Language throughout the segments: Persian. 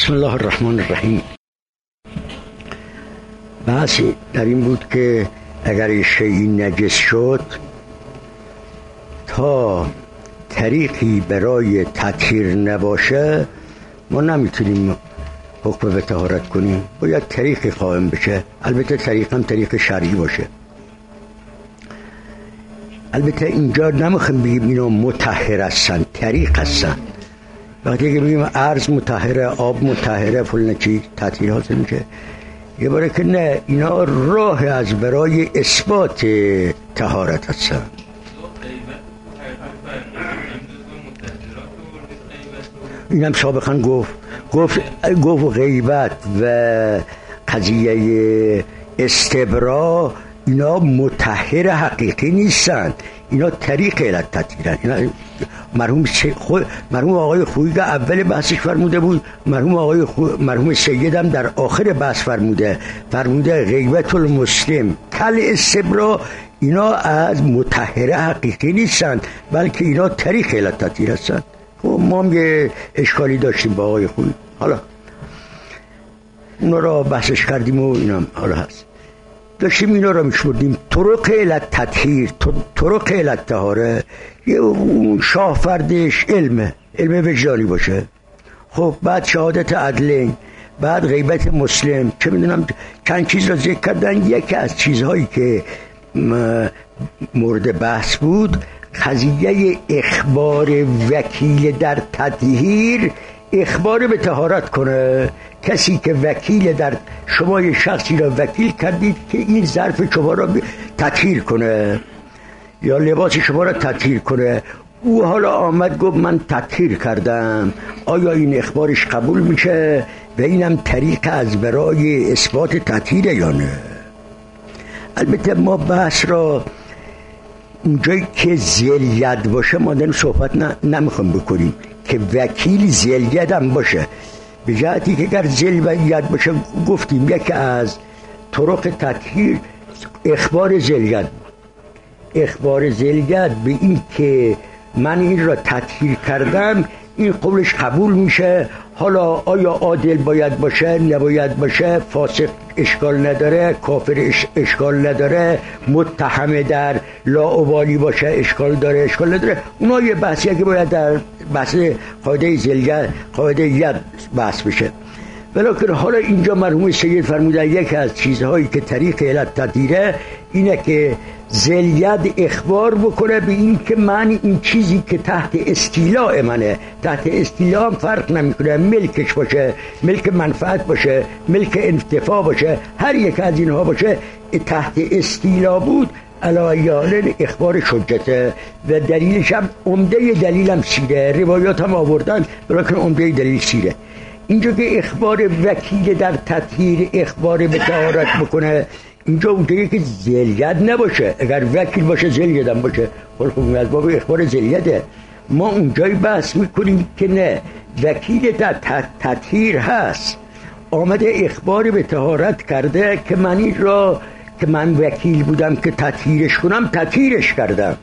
بسم الله الرحمن الرحیم. بحث در این بود که اگر شیئی نجس شد، تا طریقی برای تطهیر نباشه ما نمیتونیم حکم به طهارت کنیم، باید طریقی قائم بشه. البته طریق هم طریق شرعی باشه. البته اینجا نمیخوایم بگیم اینا مطهر هستن، طریق هستن. وقتی که بگیم ارز مطهره، آب مطهره، فلان چیز تطهیر حاصل میشه. یه باره که نه، اینا راه از برای اثبات طهارت هستن. اینم سابقا گفت غیبت و قضیه استبرا اینا مطهر حقیقی نیستن، اینا طریق علت تطهیرن. اینا مرحوم آقای خویی که اول بحثش فرموده بود، مرحوم سید هم در آخر بحث فرموده غیبت المسلم کل استبرا، اینا از مطهر حقیقی نیستن، بلکه اینا طریق علت تطهیر هستن. ما هم یه اشکالی داشتیم با آقای خویی، حالا اونا را بحثش کردیم و اینا حالا هست، داشتیم اینا را میشوردیم. طرق علت تطهیر، طرق علت طهاره، یه شاه فردش علم وجدانی باشه. خب بعد شهادت عدلین، بعد غیبت مسلم، چه میدونم چند چیز را ذکر کردن. یکی از چیزهایی که مورد بحث بود قضیه اخبار وکیل در تطهیر، اخبار به طهارت کنه. کسی که وکیل در شما، یه شخصی را وکیل کردید که این ظرف شما را تطهیر کنه یا لباس شما را تطهیر کنه، او حالا آمد گفت من تطهیر کردم، آیا این اخبارش قبول میشه و اینم طریق از برای اثبات تطهیر یا نه؟ البته ما بحث را اونجایی که ذی‌الید باشه ما در صحبت نمیخوام بکنیم که وکیل ذی‌الید هم باشه، به جهتی که اگر ذی‌الید باشه گفتیم یکی از طرق تطهیر اخبار ذی‌الید. اخبار ذی‌الید به این که من این را تطهیر کردم، این قولش قبول میشه. حالا آیا عادل باید باشه، نباید باشه، فاسق اشکال نداره، کافر اشکال نداره، متهم در لاابالی باشه اشکال داره، اشکال نداره، اونا یه بحثیه که باید در بحث قاعده ذی‌الید، قاعده ید بحث بشه. ولیکن حالا اینجا مرحوم سید فرمودن یکی از چیزهایی که طریق علت تطهیره اینه که ذی‌الید اخبار بکنه به این که من این چیزی که تحت استیلاء منه، تحت استیلاء هم فرق نمیکنه، ملکش باشه، ملک منفعت باشه، ملک انتفاع باشه، هر یک از اینها باشه، تحت استیلاء بود، علایان اخبار حجته و دلیلش هم عمده دلیلم سیره، روایات هم آوردن ولیکن عمده دلیل سیره. اینجا که اخبار وکیل در تطهیر اخبار به طهارت بکنه، اینجا اونجایی که ذی‌الید نباشه، اگر وکیل باشه ذی‌الید هم باشه، خب از باب اخبار ذی‌الیده. ما اونجایی بحث میکنیم که نه، وکیل در تطهیر هست، آمده اخبار به طهارت کرده که من این را که من وکیل بودم که تطهیرش کنم، تطهیرش کردم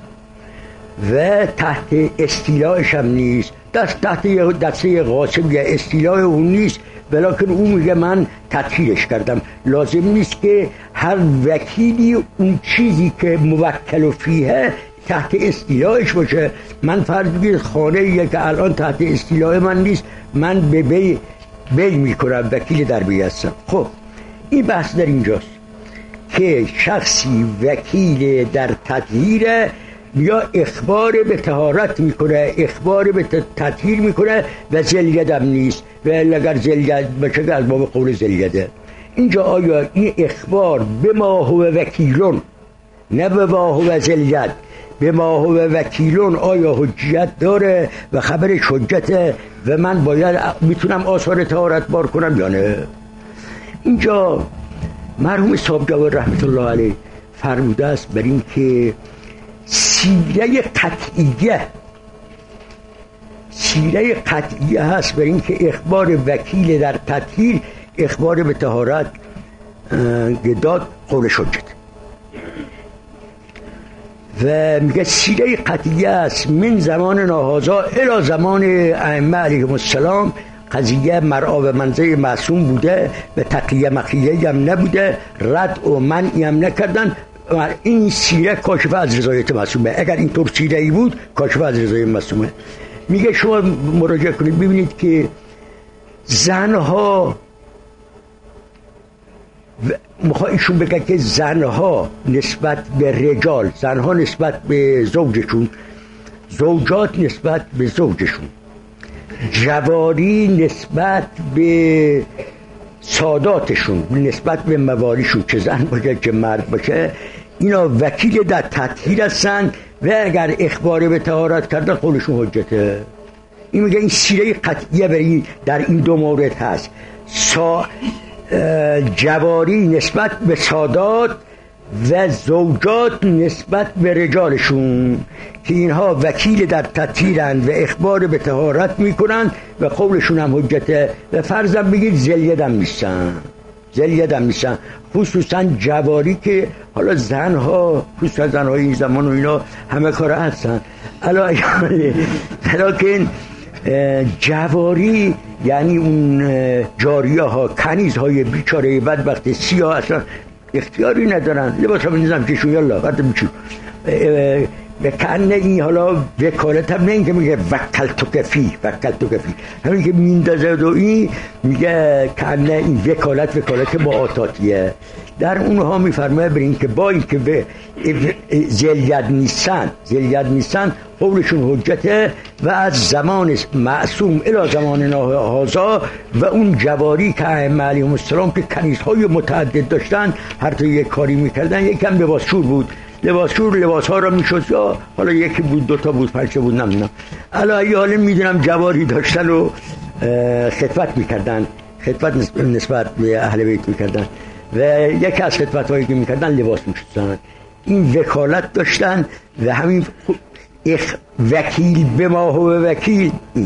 و تحت استیلاعش هم نیست، تحت دسته غاصب یا استیلاع اون نیست، ولیکن اون میگه من تطهیرش کردم. لازم نیست که هر وکیلی اون چیزی که موکل فیه تحت استیلاعش باشه. من فرض بگید خانه یک که الان تحت استیلاع من نیست، من به بی میکنم، وکیل در بی هستم. خب این بحث در اینجاست که شخصی وکیل در تطهیر یا اخبار به طهارت میکنه، اخبار به تطهیر میکنه و ذی‌الید هم نیست، و اگر ذی‌الید بشه از باب قول ذی‌الیده. اینجا آیا این اخبار به ما هو وکیلون، نه به ما هو ذی‌الید، به ما هو وکیلون آیا حجیت داره و خبرش حجته و من باید میتونم آثار طهارت بار کنم یا نه؟ اینجا مرحوم صاحب جواد رحمت الله علیه فرموده است بر این که سیره قطعیه هست بر این که اخبار وکیل در تطهیر اخبار به طهارت داد قول حجت، و میگه سیره قطعیه است من زمان ناهازا الی زمان ائمه علیهم السلام قضیه مرعا به منزل معصوم بوده، به تقیه مخیه هم نبوده، رد و منعی هم نکردن. این سیره کاشفه از رضایت معصومه. اگر این طور سیره ای بود کاشفه از رضایت معصومه. میگه شما مراجعه کنید ببینید که زنها ایشون بگه که زنها نسبت به رجال، زنها نسبت به زوجشون، زوجات نسبت به زوجشون، جواری نسبت به ساداتشون، نسبت به موالیشون، که زن باشه که مرد باشه، اینا وکیل در تطهیر هستن و اگر اخبار به طهارت کردن قولشون حجته. این میگه این سیره قطعیه برای در این دو مورد هست. جواری نسبت به سادات و زوجات نسبت به رجالشون که اینها وکیل در تطهیرند و اخبار به طهارت میکنن و قولشون هم حجته. و فرضاً بگید زلیدم نیستن، خصوصا جواری که حالا زنها، خصوصا زنهای این زمان و اینا همه کار هستن، لیکن جواری یعنی اون جاریه ها، کنیز های بیچاره بدبخت سیاه اصلا اختیاری ندارن، لباس هم نیزم کشون یالله برده میچون کنه. این حالا وکالت هم نه این که میگه وکلتو کفی، همین که میندازه و این میگه کنه این وکالت معاطاتیه. در اونها میفرمایه بر این که با این که زلیت نیستن قولشون حجته و از زمان معصوم الی زمان هذا و اون جواری که ائمه علیهم السلام که کنیزهای متعدد داشتن، هر تا یک کاری میکردن، یکم لباسشور بود، لباس ها را میشد، یا حالا یکی بود، دوتا بود، پنج بود، نمیدونم. الان حالا میدونم جواری داشتن و خدمت میکردن، خدمت نسبت به اهل بیت میکردن و یکی از خدمت هایی که میکردن لباس میشدن. این وکالت داشتن و همین وکیل به ما هو وکیل.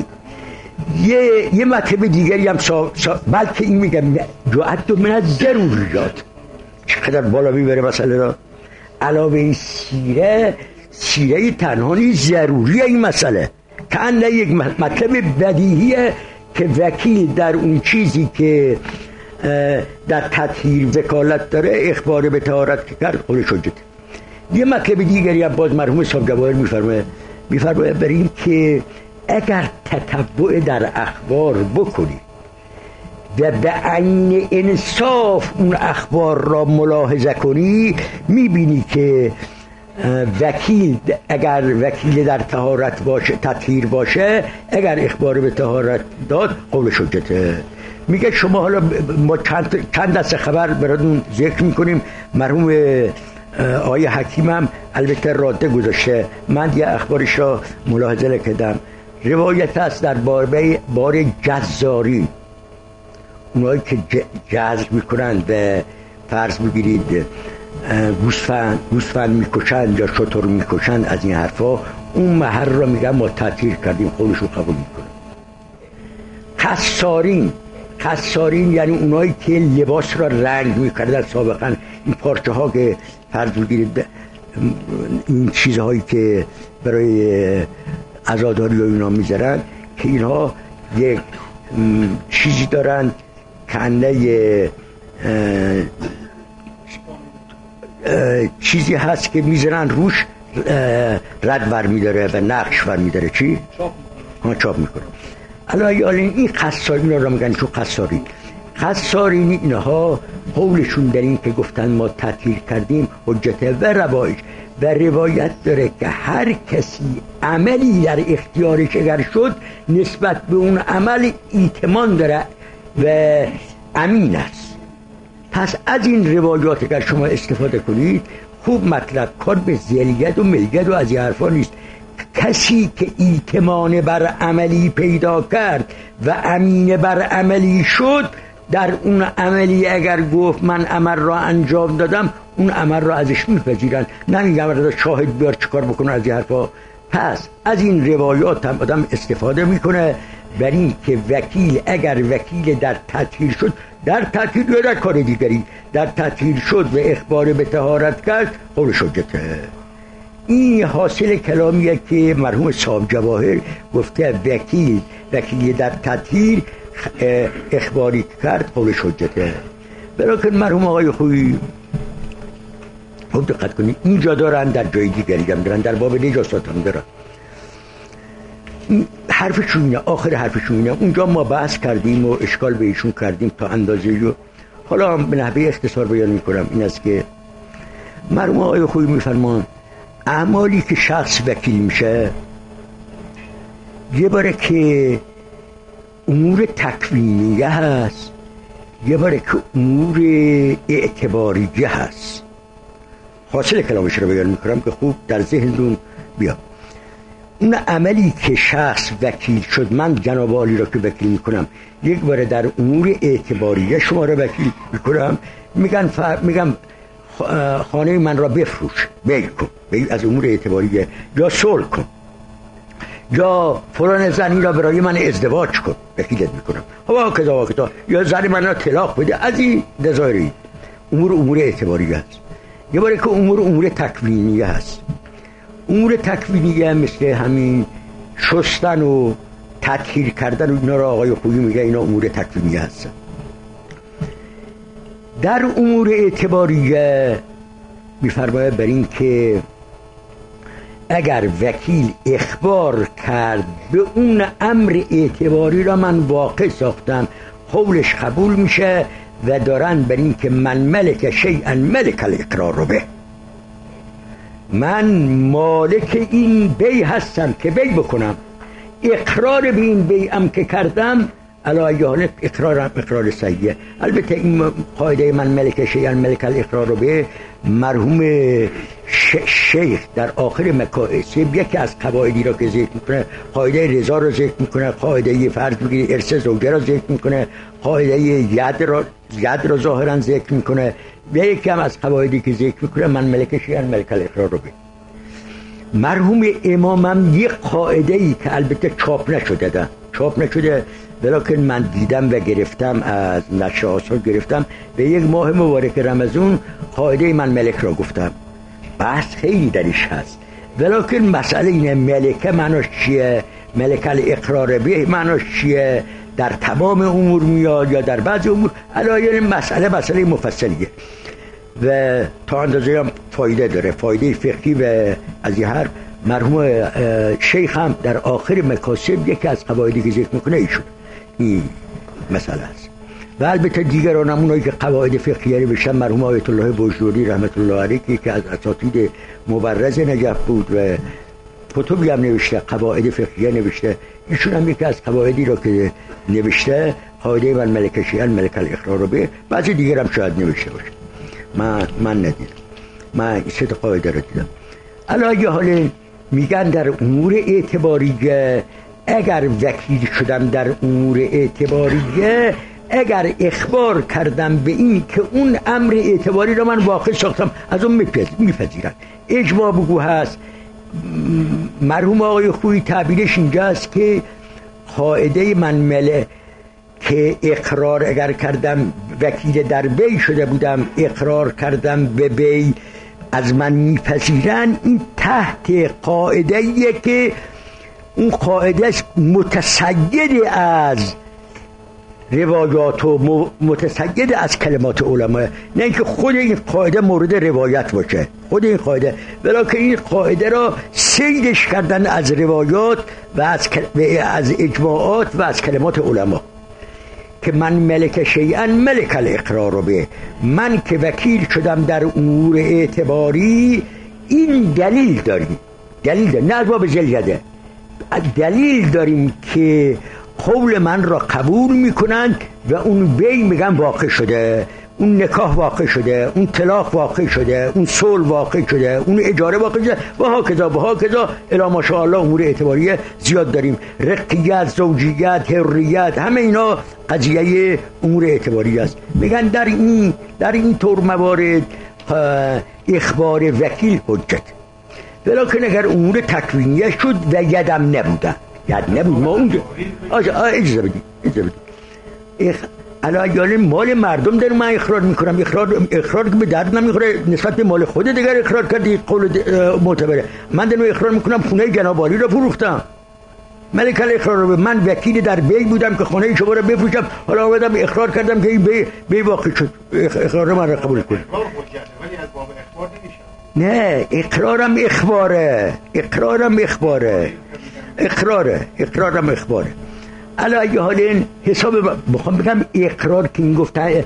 یه مطلب دیگری هم بلکه این میگم جوعت من از ضروریات، چقدر بالا میبره مسئله را. علاوه این سیره تنها نیست، ضروریه این مسئله، که انه یک مطلب بدیهیه که وکیل در اون چیزی که در تطهیر وکالت داره اخبار به طهارت که کرد قولش حجته. یه مطلب دیگری هم باز مرحوم صاحب جواهر میفرمایه بر این که اگر تتبع در اخبار بکنی و به عین انصاف اون اخبار را ملاحظه کنی، میبینی که وکیل اگر وکیل در طهارت باشه، تطهیر باشه، اگر اخبار به طهارت داد قولش حجته. میگه شما حالا ما چند دسته خبر براتون ذکر میکنیم. مرحوم آقای حکیم هم البته راده گذاشته، من یه اخبارش را ملاحظه کردم. روایت هست در بار جزاری، اونایی که جزر میکنن به فرض بگیرید گوسفند میکشن یا شتر میکشن، از این حرفا، اون محل را میگن ما تطهیر کردیم، قولشو قبول میکنن. قصارین یعنی اونایی که لباس را رنگ میکردن سابقا، این پارچه ها که فرض بگیرید این چیزهایی که برای عزاداری و اینا میذارن، که اینها یک چیزی دارن کنه چیزی هست که میذارن روش رد ور میداره و نقش ور میداره، چی؟ چاپ میکنه. الان این قصارین را میگن چون قصارین اینها قولشون در این که گفتن ما تطهیر کردیم حجته. و روایت داره که هر کسی عملی در اختیارش اگر شد نسبت به اون عمل ایتمان داره و امین است. پس از این روایات اگر شما استفاده کنید خوب مطلب، کار به زلیت و ملگت و از این حرفا نیست. کسی که ایتمان بر عملی پیدا کرد و امین بر عملی شد، در اون عملی اگر گفت من عمل را انجام دادم، اون عمل را ازش میپذیرن، نمیگم را شاهد بیار چیکار بکنه از این حرفا. پس از این روایات هم آدم استفاده میکنه بر این که وکیل اگر وکیل در تطهیر شد، در تطهیر یا در کار دیگری در تطهیر شد و اخبار به طهارت کرد، قولش حجته. این حاصل کلامیه که مرحوم صاحب جواهر گفته وکیل در تطهیر اخباری کرد قولش حجته. بلکه مرحوم آقای خویی خوب دقت کنید اینجا دارن، در جای دیگری هم دارن، در باب نجاست هم دارن. حرفشون اینه، آخر حرفشون اینه. اونجا ما بحث کردیم و اشکال به ایشون کردیم تا اندازه‌ای. حالا به نحوه اختصار بیان میکنم. این است که مرحوم آقای خویی میفرمان اعمالی که شخص وکیل میشه یه باره که امور تکوینیه هست، یه باره که امور اعتباریه هست. حاصل کلامش رو بیان میکنم که خوب در ذهنتون بیاد. اون عملی که شخص وکیل شد، من جناب عالی را که وکیل میکنم یک باره در امور اعتباریه شما را وکیل میکنم، میگم خانه من را بفروش، بیع کن، بیع از امور اعتباریه، یا صلح کن، یا فلان زنی را برای من ازدواج کن، وکیلت میکنم، ها کذا، یا زن من را طلاق بده، از این نظاری. امور اعتباریه هست. یه باره که امور تکوینیه هست. امور تکوینیه مثل همین شستن و تطهیر کردن و اینا را آقای خویی میگه اینا امور تکوینیه هستن. در امور اعتباریه میفرماید بر این که اگر وکیل اخبار کرد به اون امر اعتباری را من واقع ساختم، قولش قبول میشه و دارن بر این که من ملک شیئا ملک الاقرار رو به، من مالک این بیع هستم که بیع بکنم، اقرار به این بیعم که کردم علی حال اقرار صحیحه. البته این قاعده من ملک شیئا ملک الاقرار رو به مرحوم شیخ در آخر مکاسب یکی از قواعدی را که ذکر میکنه قاعده رضا رو ذکر میکنه، قاعده فرض بگیرید ارث زوجه را ذکر میکنه، قاعده ید را ظاهرا ذکر میکنه و یکی هم از قواعدی که ذکر میکنه من ملک شیئا ملک الاقرار رو به. مرحوم امامم یک قاعده ای که البته چاپ نشده ولیکن من دیدم و گرفتم، از نشر آثار گرفتم، به یک ماه مبارک رمضان قاعده من ملک را گفتم. بحث خیلی درش هست، ولیکن مسئله اینه ملکه معناش چیه، ملک الاقرار به معناش چیه، در تمام امور میاد یا در بعضی امور، علاوه مسئله مفصلیه و تا اندازه هم فایده داره، فایده فقهی و از این حرف. مرحوم شیخ هم در آخر مکاسب یکی از قواعدی که ذکر میکنه ایشون این مسئله است. و البته دیگران هم اونایی که قواعد فقهی نوشتن، مرحوم آیت الله بجوری رحمت الله علیه که از اساتید مبرز نجف بود و کتبی هم نوشته، قواعد فقهی نوشته، ایشون هم یکی از قواعدی را که نوشته قاعده من ملک شیئا ملک الاقرار به، بعضی دیگر هم شاید نوشته باشه، من ندیدم، من سه قاعده را دیدم. علاوه حال میگن در امور اعتباریه اگر وکیل شدم در امور اعتباریه، اگر اخبار کردم به این که اون امر اعتباری را من واقع ساختم، از اون میپذیرن. اجماع بگو هست. مرحوم آقای خویی تعبیرش اینجاست که قاعده من ملک که اقرار اگر کردم، وکیل در بیع شده بودم، اقرار کردم به بیع، از من میپذیرن. این تحت قاعده‌ایه که اون قاعده متسید از روایات و متسید از کلمات علما، نه اینکه خود این قاعده مورد روایت باشه، خود این قاعده، ولیکن این قاعده را سیدش کردن از روایات و از اجماعات و از کلمات علما که من ملک شیئا ملک الاقرار رو به، من که وکیل شدم در امور اعتباری، این دلیل داریم نه از باب زلیده، دلیل داریم که قول من را قبول میکنند و اون بیع میگن واقع شده، اون نکاح واقع شده، اون طلاق واقع شده، اون صلح واقع شده، اون اجاره واقع شده و ها کذا الی ماشاءالله. امور اعتباریه زیاد داریم، رقیت، زوجیت، حریت، همه اینا قضیه امور اعتباریه است. میگن در این طور موارد اخبار وکیل حجت، ولیکن اگر امور تکوینیه شد و یدم نبود ما اونجا اجازه بدید علاوه مال مردم در من اقرار میکنم، اقرار که به درد نمیخوره، نسبت به مال خود دیگر اقرار کردی، قول معتبره. من در اقرار میکنم خونه جناب عالی رو فروختم، ملک الاقرار رو من وکیل در بی بودم که خانه شما رو بفروشم، حالا آمدم اقرار کردم که این بی واقع شد، اقرار من رو قبول کنید. ولی از باب اخبار نمیشه. نه اقرارم اخباره. علا اگه حال این حساب بخوام بگم اقرار که این گفته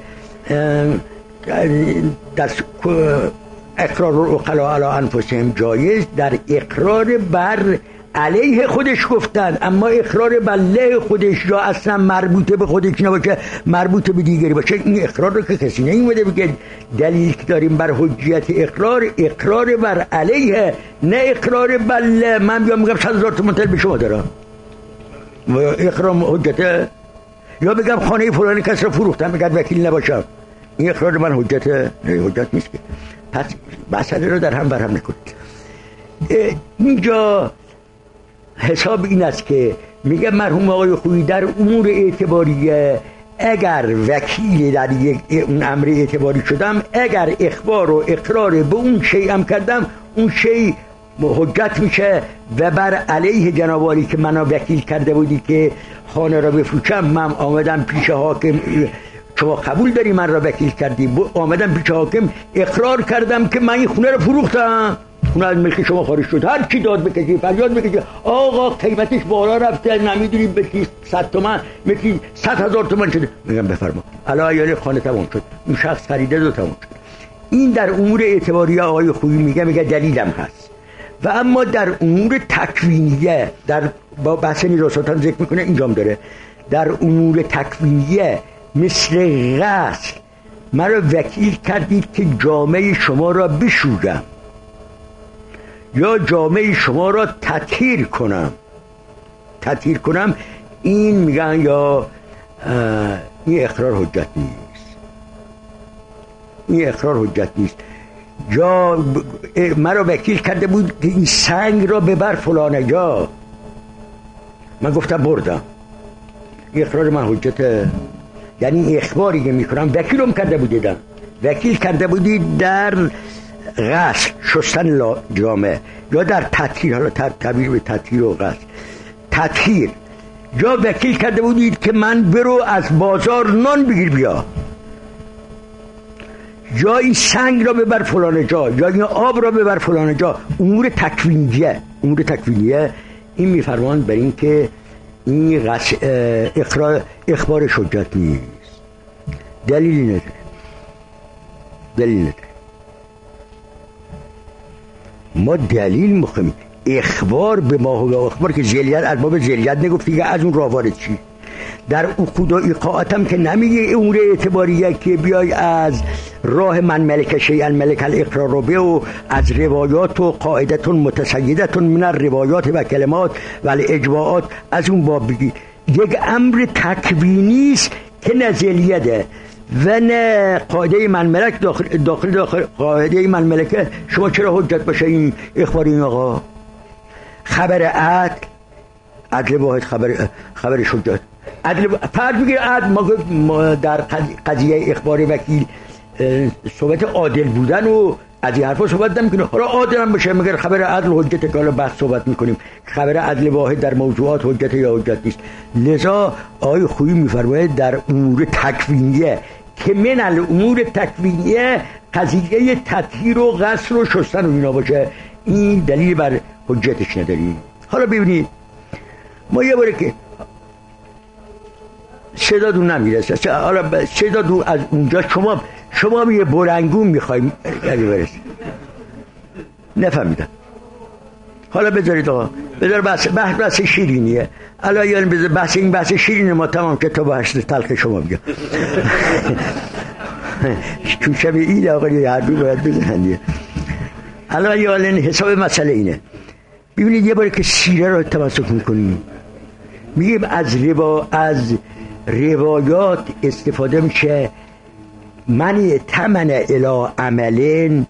در اقرار العقلاء علی انفسهم جایز، در اقرار بر علیه خودش گفتن، اما اقرار بر علیه خودش یا اصلا مربوطه به خودش نباشه، مربوطه به دیگری باشه، این اقرار رو که کسی نمیده بگه دلیل که داریم بر حجیت اقرار بر علیه، نه اقرار بر من بیام میگم 100,000 تومان به شما دارم اقرار حجته، یا بگم خانه فلانی کس رو فروختم بگم وکیل نباشم، این اقرار من حجته؟ نه حجت نیست که. پس مسئله رو در هم برهم نکنید. اینجا حساب این است که میگه مرحوم آقای خویی در امور اعتباریه اگر وکیل در اون امر اعتباری شدم، اگر اخبار و اقرار به اون شیء هم کردم، اون شیء حجت میشه و بر علیه جناب عالی که منو وکیل کرده بودی که خانه را بفروشم، من آمدم پیش حاکم، شما قبول داری من را وکیل کردی، آمدم پیش حاکم اقرار کردم که من این خونه رو فروختم، خونه از ملک شما خارج شد، هر کی داد بکشی فریاد بکشی آقا قیمتش بالا رفته، نمیدونی بکی 100 تومن میگی 100,000 تومن شده، میگم بفرما الان ایال خانه تمام شد، اون شخص خریده دو تمام شد. این در امور اعتباریه آقای خویی میگه دلیلم هست. و اما در امور تکوینیه، در با بحث میراثات ذکر میکنه اینجام داره، در امور تکوینیه مثل غسل مرا وکیل کردید که جامعه شما را بشورم یا جامعه شما را تطهیر کنم، این میگن یا این اقرار حجت نیست. یا مرا وکیل کرده بود که این سنگ را ببر فلانه جا، من گفتم بردم، این اقرار من حجته. یعنی اخباری که میکنم وکیلم کرده بودیدم، وکیل کرده بودید در غسل شستن جامعه یا در تطهیر، حالا تعبیر به تطهیر و غسل، تطهیر، یا وکیل کرده بودید که من برو از بازار نان بگیر بیا، یا این سنگ را ببر فلان جا، یا این آب را ببر فلان جا. امور تکوینیه این میفرمان بر این که این اخبار حجت نیست، دلیلی نداره. ما دلیل مخمیم اخبار به ما و اخبار که زلیت از باب زلیت نگفت دیگه، از اون راه وارد چی؟ در عقود و ایقاعات هم که نمیگه امور اعتباریه که بیای از راه من ملک شیئا ملک الاقرار رو و از روایات و قاعدتون متسیدتون من الروایات و کلمات و الاجواءات از اون باب بگی. یک امر تکوینی است که نزلیته و نه قاعده من ملک داخل قاعده من ملکه. شما چرا حجت باشه این اخبار این آقا؟ خبر عدل واحد خبر حجت عدل فرض بگیر عدل. ما در قضیه اخبار وکیل صحبت عادل بودن و از این حرفا صحبت نمی‌کنیم. حالا عادل هم بشه مگر خبر عدل حجت که حالا بحث صحبت می‌کنیم خبر عدل واحد در موضوعات حجت یا حجت نیست. لذا آقای خویی می‌فرماید در امور تکوینیه که من الامور تکوینیه قضیه تطهیر و غسل و شستن و اینا باشه، این دلیل بر حجتش نداریم. حالا ببینید ما یه باره که صدا دون نمیرسه، حالا صدا دون از اونجا شما یه برنگون میخوایم یعنی برسه نفهمیدم. حالا بذارید آقا بذار بحث شیرینیه الان یعنی بذار بحث شیرینه ما تمام که تا بحث تلخ شما بگم چون شب عید آقا یه حرفی باید بزنید. الان یعنی حساب مسئله اینه. ببینید یه باره که سیره رو تمسک میکنیم میگیم از روایات استفاده میشه من تمن الی عملن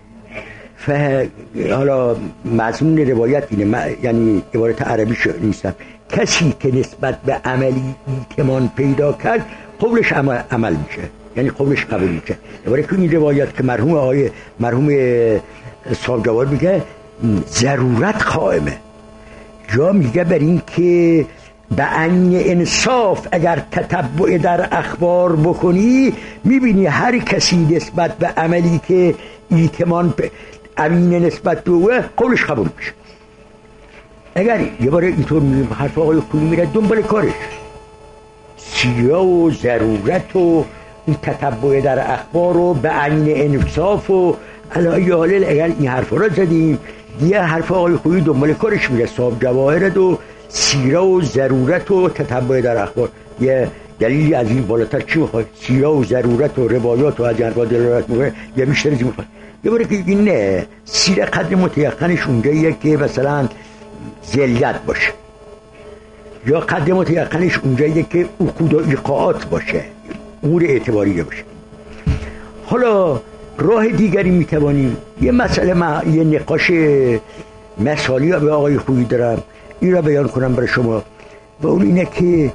حالا مضمون روایت اینه، یعنی عبارت عربی نیستم، کسی که نسبت به عملی ایتمان پیدا کرد قولش عمل میشه، یعنی قولش قبول میشه. عبارت که این روایت که مرحوم صاحب جواد میگه ضرورت قائمه، جا میگه بر این که به عین انصاف اگر تتبع در اخبار بکنی میبینی هر کسی نسبت به عملی که ایتمان امین نسبت به اوه قولش قبول میشه. اگر یه بار اینطور میگیم حرف آقای خویی میره دنبال کارش، سیره و ضرورت و این تتبع در اخبار و به عین انصاف و علی حال اگر این حرف را زدیم دیگه حرف آقای خویی دنبال کارش میره. صاحب جواهرت و سیره و ضرورت و تتبع در اخبار یه دلیلی از این بالاتر چی میخواد؟ سیره و ضرورت و روایات و از این حرفا دلالت میکنه یا بیشتر از این میخواد؟ یه باره که این نه، سیره قدر متیقنش اونجاییه که مثلا ذلیت باشه، یا قدر متیقنش اونجاییه که عقود و ایقاعات باشه، امور اعتباریه باشه. حالا راه دیگری میتوانیم یه مسئله یه نقاش مثالی به آقای خویی دارم این را بیان کنم برای شما و اون اینه که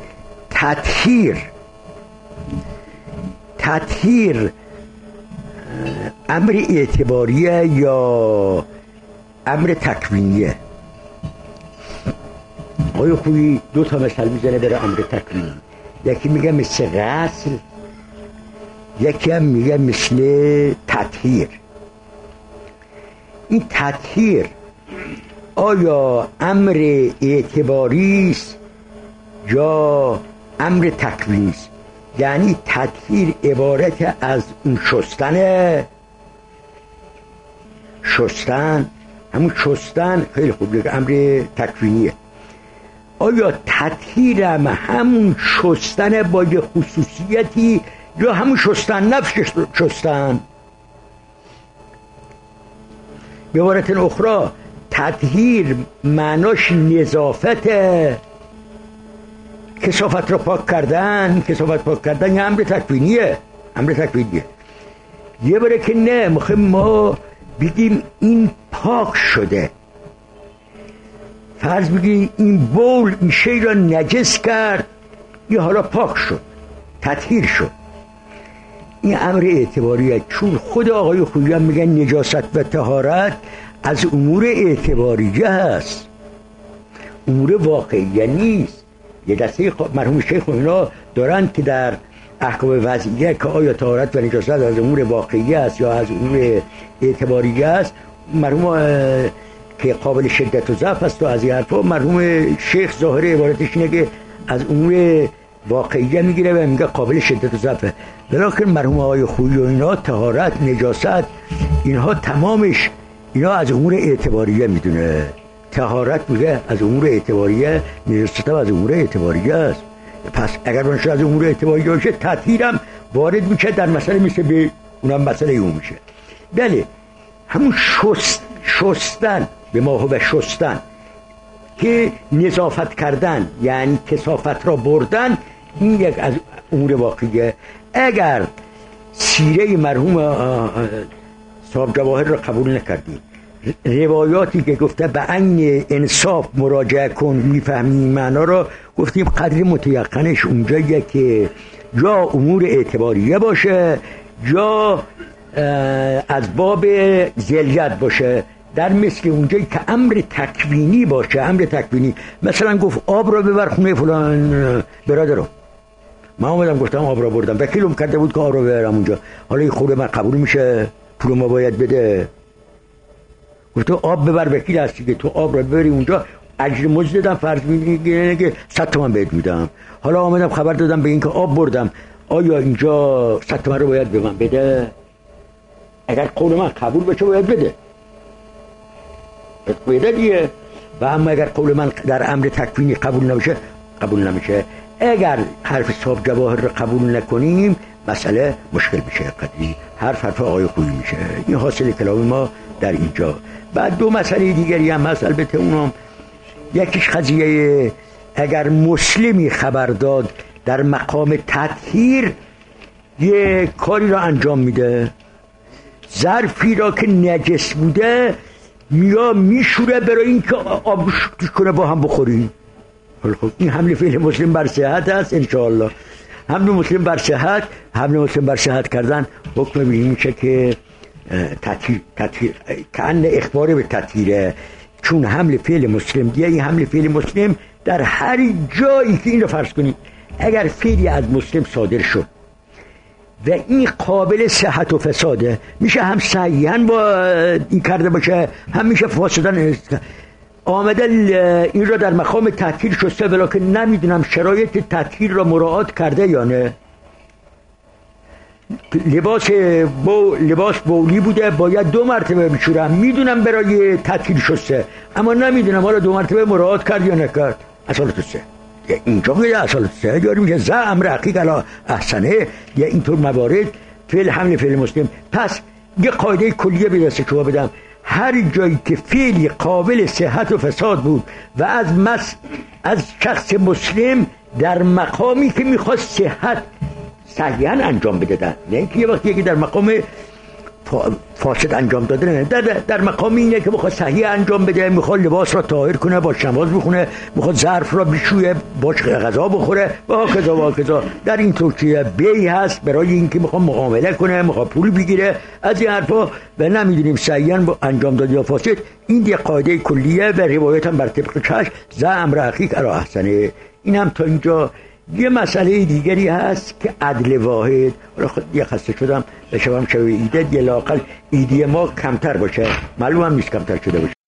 تطهیر امر اعتباریه یا امر تکوینیه. آقای خویی دو تا مثال میزنه برای امر تکوینی، یکی میگه مثل غسل، یکی هم میگه مثل تطهیر. این تطهیر آیا امر اعتباری است یا امر تکوینی است؟ یعنی تطهیر عبارت از اون شستن همون شستن خیلی خوب دیگه امر تکوینیه. آیا تطهیر همون شستن با یه خصوصیتی یا همون شستن نفس شستن؟ به عبارت اخرى تطهیر معناش نظافته، کثافت رو پاک کردن یه امر تکوینیه. یه باره که نه ما بگیم این پاک شده، فرض بگیم این بول این شی را نجس کرد یه حالا پاک شد، تطهیر شد، این امر اعتباریه. چون خود آقای خویی هم میگن نجاست و طهارت از امور اعتباریه هست، امور واقعیه نیست. یه دسته مرحوم شیخ و اینا دارن که در احکام وضعیه که آیا طهارت و نجاست از امور واقعیه است یا از امور اعتباریه است، مرحوم که قابل شدت و ضعف است و از این حرفا، مرحوم شیخ ظاهر عبارتش اینه که از امور واقعیه میگیره و میگه قابل شدت و ضعفه. ولیکن مرحوم آقای خویی و اینا طهارت، نجاست، اینها تمامش اینا از امور اعتباریه میدونه. طهارت میگه از امور اعتباریه، نجاست از امور اعتباریه است. پس اگر اونش از امور اعتباریه باشه تطهیرم وارد میشه در مسئله میشه به اونم مسئله اون میشه. بله همون شستن به ما و شستن که نظافت کردن یعنی کثافت را بردن، این یک از امور واقعیه. اگر سیره مرحوم صاحب جواهر را قبول نکردیم، روایاتی که گفته به عین انصاف مراجعه کن میفهمی معنا را، گفتیم قدر متیقنش اونجاییه که یا امور اعتباریه باشه یا از باب ذلیت باشه، در مثل اونجایی که امر تکوینی باشه. امر تکوینی مثلا گفت آب را ببر خونه فلان برادرم، من اومدم گفتم آب را بردم، وکیلم کرده بود که آب را ببرم اونجا، حالا این خوره من قبول میشه؟ پول ما باید بده. گفت آب ببر، وکیل هستی که تو آب را ببری اونجا اجر مزد دادم، فرض میگیره که 100 تومن بهت میدم. حالا آمدم خبر دادم به این که آب بردم، آیا اینجا 100 تومن رو باید به من بده؟ اگر قول من قبول بشه باید بده دیگه. و اما اگر قول من در امر تکوینی قبول نمیشه. اگر حرف صاحب جواهر رو قبول نکنیم مسئله مشکل میشه، قدری حرف آقای خویی میشه. این حاصل کلام ما در اینجا. بعد دو مسئله دیگری هم هست، البته اونم یکیش قضیه اگر مسلمی خبر داد در مقام تطهیر یه کاری را انجام میده، ظرفی را که نجس بوده میشوره برای اینکه آب کنه با هم بخوریم. خب این حمل فعل مسلم بر صحت هست انشاءالله. حمل مسلم بر صحت کردن حکم میشه که تطهیر کأن اخبار به تطهیره. چون حمل فعل مسلم دیگه، این حمل فعل مسلم در هر جایی که این رو فرض کنید اگر فعلی از مسلم صادر شد و این قابل صحت و فساده، میشه هم صحیحاً با این کرده باشه، هم میشه فاسداً آمده این را در مقام تطهیر شسته، ولی نمیدونم شرایط تطهیر را مراعات کرده یا نه. لباس بولی بوده، باید 2 مرتبه بشورم، میدونم برای تطهیر شسته، اما نمیدونم حالا 2 مرتبه مراعات کرد یا نکرد. اصالت سه اینجا که اصالت سه یاری میشه زه امر حقیق علا احسنه، یا اینطور موارد فعل حمل فعل مسلم. پس یه قاعده کلیه به دست شما بدم، هر جایی که فعلی قابل صحت و فساد بود و از شخص مسلم در مقامی که میخواست صحت صحیحاً انجام بده، نه اینکه یه وقتی که در مقام فاسد انجام داده، نه در مقام اینه که میخواد صحیح انجام بده، میخواد لباس را طاهر کنه، با نماز بخونه، میخواد ظرف را بشویه، با غذا بخوره و هکذا. در این توصیه بیع هست برای اینکه میخواد معامله کنه، میخواد پول بگیره از این حرفا و نمیدونیم صحیحاً انجام داده یا فاسد. این یه قاعده کلیه و روایت هم بر طبق چشم ز امر حقیق علی احسنه. این هم تا اینجا. یه مسئله دیگری هست که عدل واحد، خود یه خسته شدم بشوام شوی ایده یه لاقل ایدی ما کمتر باشه، معلوم هم نیست کمتر شده باشه.